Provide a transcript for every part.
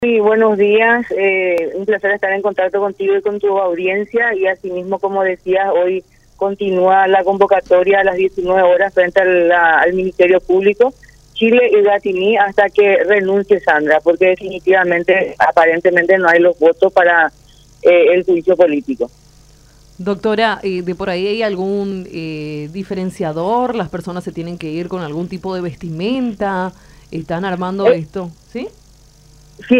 Sí, buenos días. Un placer estar en contacto contigo y con tu audiencia. Y asimismo, como decías, hoy continúa la convocatoria a las 19 horas frente al Ministerio Público, Chile y Gatini, hasta que renuncie Sandra, porque definitivamente, aparentemente, no hay los votos para el juicio político. Doctora, ¿de por ahí hay algún diferenciador? ¿Las personas se tienen que ir con algún tipo de vestimenta? ¿Están armando esto? ¿Sí? Sí,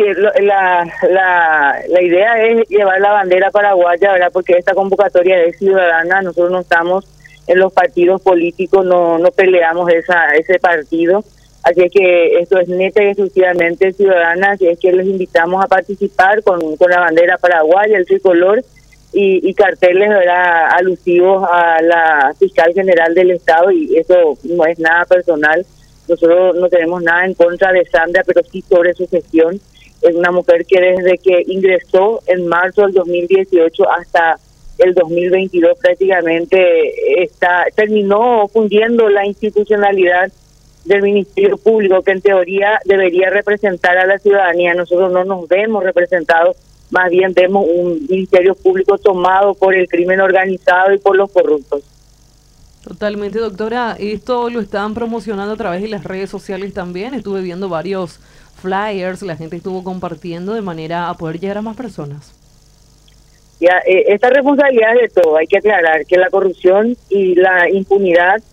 la idea es llevar la bandera paraguaya, ¿verdad? Porque esta convocatoria es ciudadana, nosotros no estamos en los partidos políticos, no peleamos ese partido, así es que esto es neta y exclusivamente ciudadana, así es que les invitamos a participar con la bandera paraguaya, el tricolor y carteles, ¿verdad?, alusivos a la fiscal general del Estado, y eso no es nada personal. Nosotros no tenemos nada en contra de Sandra, pero sí sobre su gestión. Es una mujer que desde que ingresó en marzo del 2018 hasta el 2022 prácticamente terminó fundiendo la institucionalidad del Ministerio Público, que en teoría debería representar a la ciudadanía. Nosotros no nos vemos representados, más bien vemos un Ministerio Público tomado por el crimen organizado y por los corruptos. Totalmente, doctora. Esto lo están promocionando a través de las redes sociales también. Estuve viendo varios flyers, la gente estuvo compartiendo de manera a poder llegar a más personas. Ya, esta responsabilidad es de todo. Hay que aclarar que la corrupción y la impunidad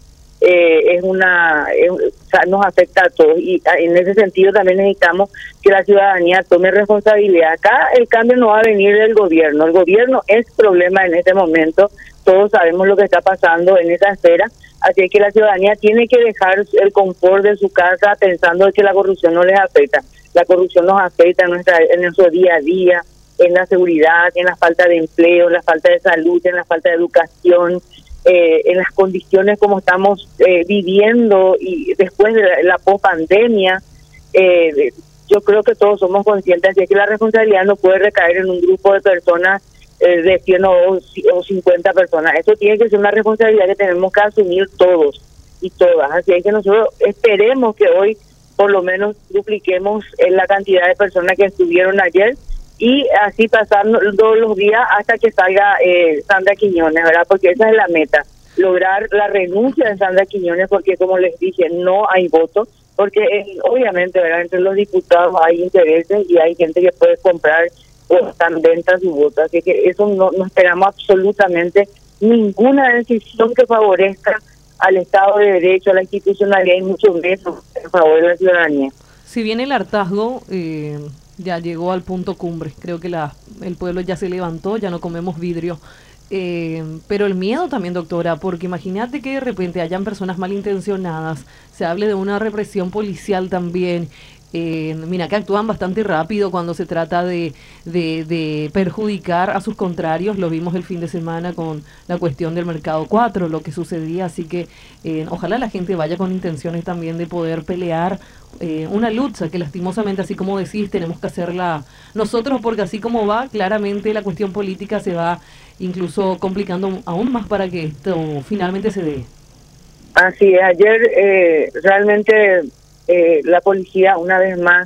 nos afecta a todos, y en ese sentido también necesitamos que la ciudadanía tome responsabilidad. Acá el cambio no va a venir del gobierno. El gobierno es problema en este momento. Todos sabemos lo que está pasando en esa esfera, así que la ciudadanía tiene que dejar el confort de su casa pensando que la corrupción no les afecta. La corrupción nos afecta en nuestro día a día, en la seguridad, en la falta de empleo, en la falta de salud, en la falta de educación, en las condiciones como estamos viviendo y después de la pospandemia. Yo creo que todos somos conscientes de que la responsabilidad no puede recaer en un grupo de personas de 100 o 50 personas. Eso tiene que ser una responsabilidad que tenemos que asumir todos y todas. Así es que nosotros esperemos que hoy por lo menos dupliquemos la cantidad de personas que estuvieron ayer, y así pasando todos los días hasta que salga Sandra Quiñones, ¿verdad? Porque esa es la meta, lograr la renuncia de Sandra Quiñones, porque como les dije, no hay votos, porque obviamente, ¿verdad?, entre los diputados hay intereses y hay gente que puede comprar o están ventas su voto, así que eso no esperamos absolutamente ninguna decisión que favorezca al Estado de Derecho, a la institucionalidad y mucho menos en favor de la ciudadanía. Si bien el hartazgo ya llegó al punto cumbre, creo que el pueblo ya se levantó, ya no comemos vidrio, pero el miedo también, doctora, porque imagínate que de repente hayan personas malintencionadas, se hable de una represión policial también. Mira que actúan bastante rápido cuando se trata de perjudicar a sus contrarios. Lo vimos el fin de semana con la cuestión del Mercado 4, lo que sucedía, así que ojalá la gente vaya con intenciones también de poder pelear una lucha que lastimosamente, así como decís, tenemos que hacerla nosotros, porque así como va, claramente la cuestión política se va incluso complicando aún más para que esto finalmente se dé. Así es, ayer realmente la policía una vez más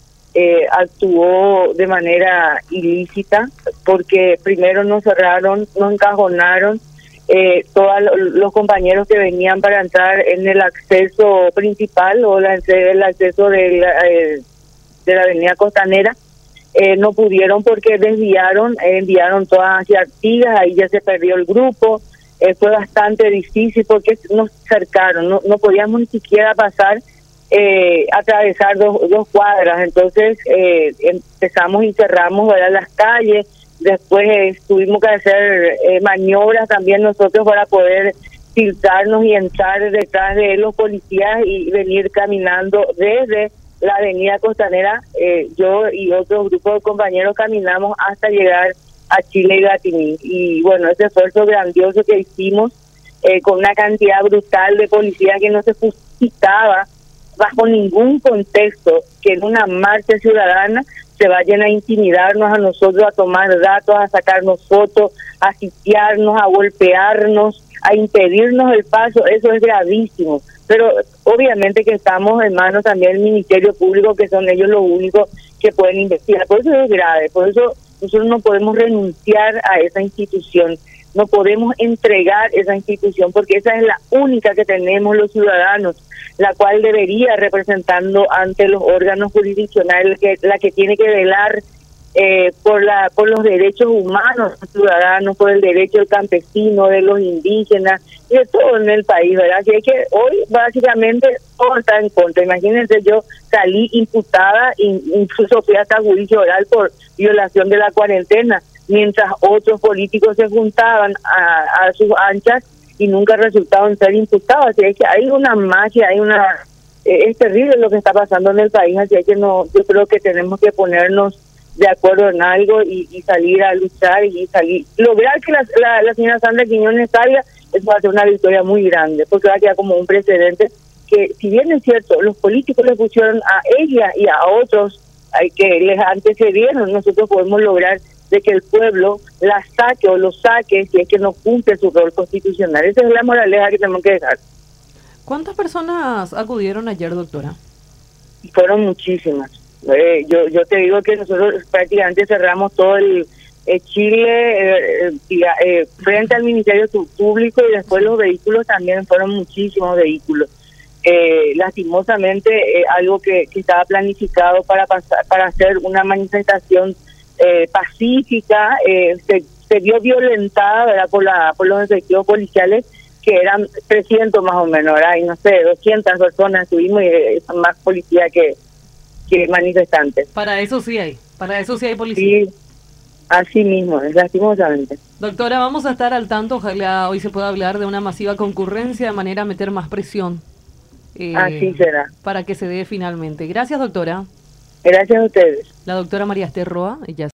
actuó de manera ilícita, porque primero nos cerraron, nos encajonaron todos los compañeros que venían para entrar en el acceso principal o el acceso de la avenida Costanera. No pudieron porque enviaron todas hacia Artigas, ahí ya se perdió el grupo. Fue bastante difícil porque nos cercaron, no podíamos ni siquiera pasar, atravesar dos cuadras. Entonces empezamos y cerramos, ¿verdad?, las calles. Después tuvimos que hacer maniobras también nosotros para poder filtrarnos y entrar detrás de los policías y venir caminando desde la avenida Costanera. Yo y otro grupo de compañeros caminamos hasta llegar a Chile y Gatini. Y bueno, ese esfuerzo grandioso que hicimos con una cantidad brutal de policía que no se justificaba bajo ningún contexto que en una marcha ciudadana se vayan a intimidarnos a nosotros, a tomar datos, a sacarnos fotos, a sitiarnos, a golpearnos, a impedirnos el paso. Eso es gravísimo. Pero obviamente que estamos en manos también del Ministerio Público, que son ellos los únicos que pueden investigar. Por eso es grave, por eso nosotros no podemos renunciar a esa institución, no podemos entregar esa institución, porque esa es la única que tenemos los ciudadanos, la cual debería representando ante los órganos jurisdiccionales, la que tiene que velar por los derechos humanos de los ciudadanos, por el derecho del campesino, de los indígenas, y de todo en el país, ¿verdad? Así es que hoy básicamente todo está en contra. Imagínense, yo salí imputada, incluso fui hasta juicio oral por violación de la cuarentena, mientras otros políticos se juntaban a sus anchas y nunca resultaban ser imputados. Así es que hay una magia, es terrible lo que está pasando en el país, así es que no, yo creo que tenemos que ponernos de acuerdo en algo y salir a luchar y lograr que la señora Sandra Quiñones salga. Eso va a ser una victoria muy grande, porque va a quedar como un precedente que, si bien es cierto, los políticos le pusieron a ella y a otros que les antecedieron, nosotros podemos lograr de que el pueblo la saque o lo saque si es que no cumple su rol constitucional. Esa es la moraleja que tenemos que dejar. ¿Cuántas personas acudieron ayer, doctora? Fueron muchísimas. Yo te digo que nosotros prácticamente cerramos todo el Chile frente al Ministerio Público, y después los vehículos también fueron muchísimos vehículos. Lastimosamente algo que estaba planificado para hacer una manifestación pacífica se vio violentada, ¿verdad? por los efectivos policiales, que eran 300 más o menos, ¿verdad? Y no sé, 200 personas tuvimos, y son más policía que manifestantes. Para eso sí hay policía. Sí, así mismo, lastimosamente. Doctora, vamos a estar al tanto, ojalá hoy se pueda hablar de una masiva concurrencia de manera a meter más presión. Así será. Para que se dé finalmente. Gracias, doctora. Gracias a ustedes. La doctora María Esther Roa, ella